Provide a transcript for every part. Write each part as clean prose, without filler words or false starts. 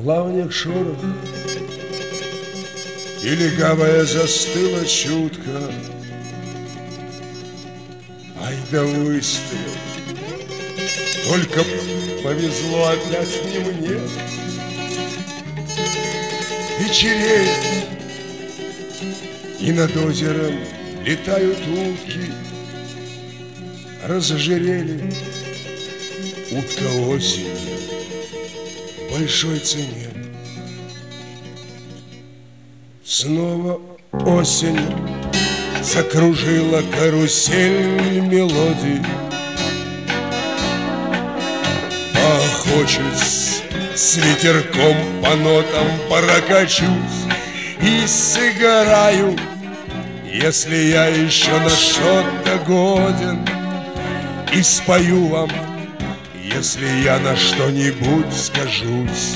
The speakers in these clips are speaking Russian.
плавнях шорох, и легавая застыла чутко. Ай да выстрел, только повезло опять не мне. Вечереет, и над озером летают утки. Разожирели утка осенью в большой цене. Снова осень закружила карусель мелодий. Поохочусь, с ветерком по нотам прокачусь и сыграю, если я еще на что-то годен, и спою вам, если я на что-нибудь скажусь.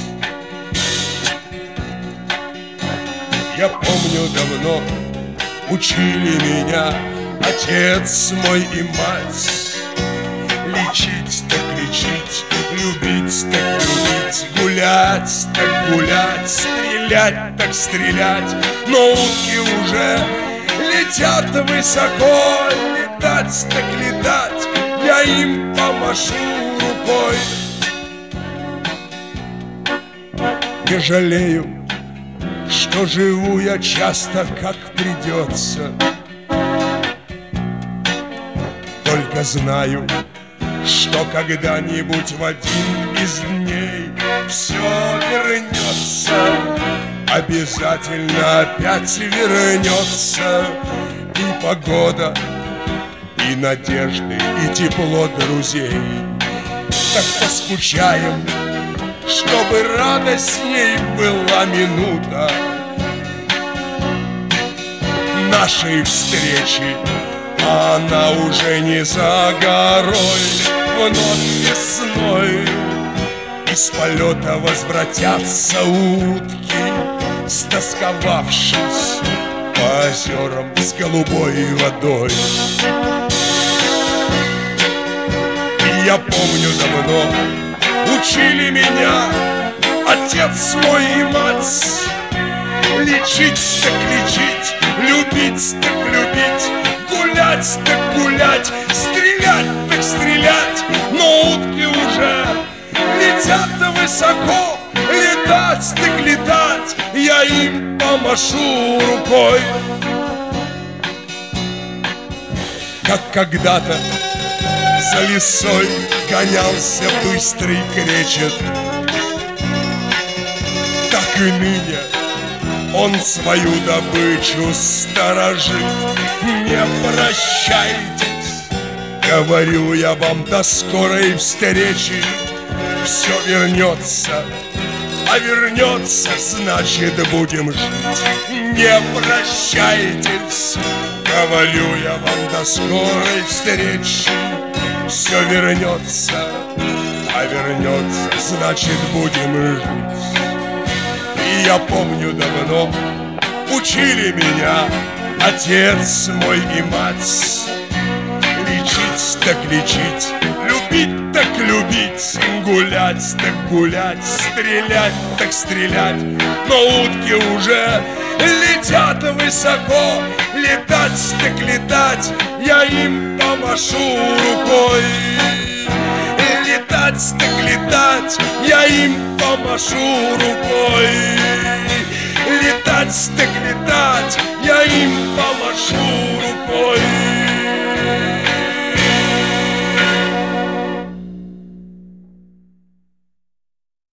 Я помню, давно учили меня отец мой и мать. Лечить так лечить, любить так любить, гулять так гулять, стрелять так стрелять. Но утки уже летят высоко, летать так летать, я им помашу рукой. Не жалею, что живу я часто, как придется. Только знаю, что когда-нибудь в один из дней все вернется. Обязательно опять вернется. И погода, и надежды, и тепло друзей. Так поскучаем, чтобы радостней была минута нашей встречи. А она уже не за горой. Вновь весной из полета возвратятся утки, стосковавшись по озерам с голубой водой. И я помню, давно учили меня отец мой и мать. Лечить так лечить, любить так любить, гулять так гулять, стрелять так стрелять. Но утки уже летят высоко, летать так летать, я им помашу рукой. Как когда-то за лисой гонялся быстрый кречет, так и ныне он свою добычу сторожит. Не прощайтесь, говорю я вам, до скорой встречи. Все вернется, а вернется, значит будем жить. Не прощайтесь, говорю я вам, до скорой встречи. Все вернется, а вернется, значит будем жить. И я помню, давно учили меня отец мой и мать. Лечить так лечить, любить так любить, гулять так гулять, стрелять так стрелять. Но утки уже летят высоко, летать так летать, я им помашу рукой. Летать так летать, я им помашу рукой. Летать так летать, я им помашу рукой.